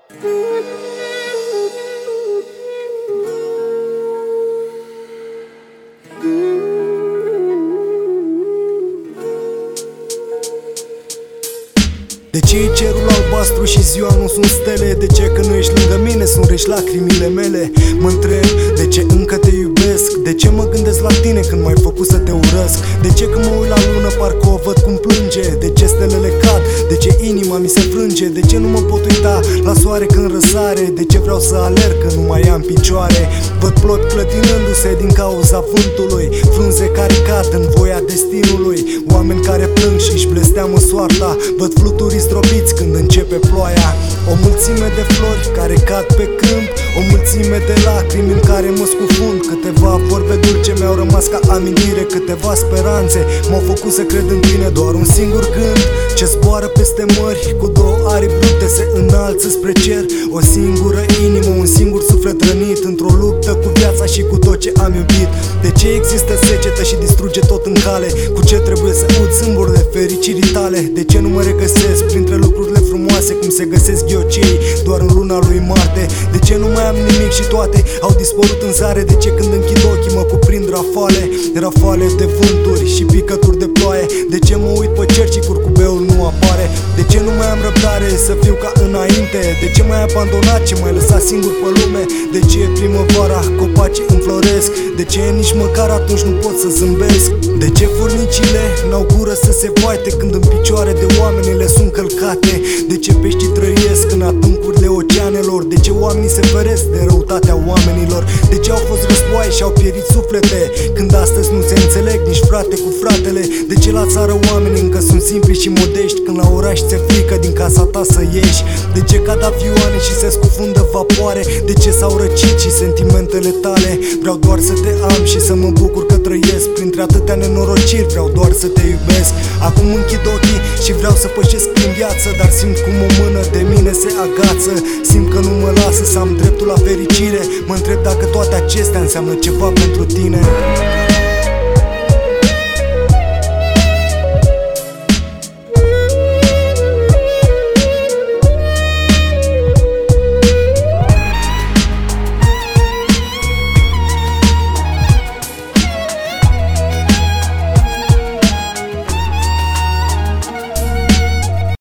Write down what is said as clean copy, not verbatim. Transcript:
De ce e cerul albastru și ziua nu sunt stele? De ce când nu ești lângă mine sunt reci lacrimile mele? Mă întreb de ce încă te iubesc? De ce mă gândesc la tine când m-ai făcut să te urăsc? De ce când mă uit la lună parcă o văd cum plânge? De ce stelele cad? De ce inima mi se frânge? De ce nu mă pot uita la soare când răsare? De ce vreau să alerg când nu mai am picioare? Văd plot clătinându-se din cauza vântului, frunze care cad în voia destinului, oameni care plâng și își blesteamă soarta. Văd fluturi zdrobiți când începe ploaia, o mulțime de flori care cad pe câmp, o mulțime de lacrimi în care mă scufund. Câteva vorbe dulce mi-au rămas ca amintire, câteva speranțe m-au făcut să cred în tine. Doar un singur gând ce zboară peste mări, cu două aripi brute se înalță spre cer. O singură inimă, un singur suflet rănit într-o luptă cu viața și cu tot ce am iubit. De ce există secetă și distruge tot în cale? Cu ce trebuie să ud zâmburile fericirii tale? De ce nu mă regăsesc printre lucrurile frumoase cum se găsesc ghiocei doar în luna lui Marte? De ce nu mai am nimic și toate au dispărut în zare? De ce când închid ochii mă cuprind rafale, rafale de vânturi și picături de ploaie? De ce mă uit pe cer și curcubeul nu apare? De ce nu mai am răbdare să fiu ca înainte? De ce m-ai abandonat, ce m-ai lăsat singur pe lume? De ce e primăvara, copacii înfloresc? De ce nici măcar atunci nu pot să zâmbesc? De ce furnicile n-au gură să se vaite când în picioare de oamenile sunt călcate? De ce peștii trăiesc în adâncurile oceanelor? De ce oamenii se feresc de răutatea oamenilor? De ce au fost războaie și au pierit suflete când astăzi nu se înțeleg nici frate cu fratele? De ce la țară oamenii încă sunt simpli și modești când la oraș ți-e frică din casa ta să ieși? De ce cad avioane și se scufundă vapoare? De ce s-au răcit și sentimentele tale? Vreau doar să te am și să mă bucur că trăiesc printre atâtea nenorociri. Vreau doar să te iubesc. Acum închid ochii și vreau să pășesc prin viață, dar simt cum o mână de mine se agață. Simt că nu mă lasă să am dreptul la fericire. Mă întreb dacă toate acestea înseamnă ceva pentru tine.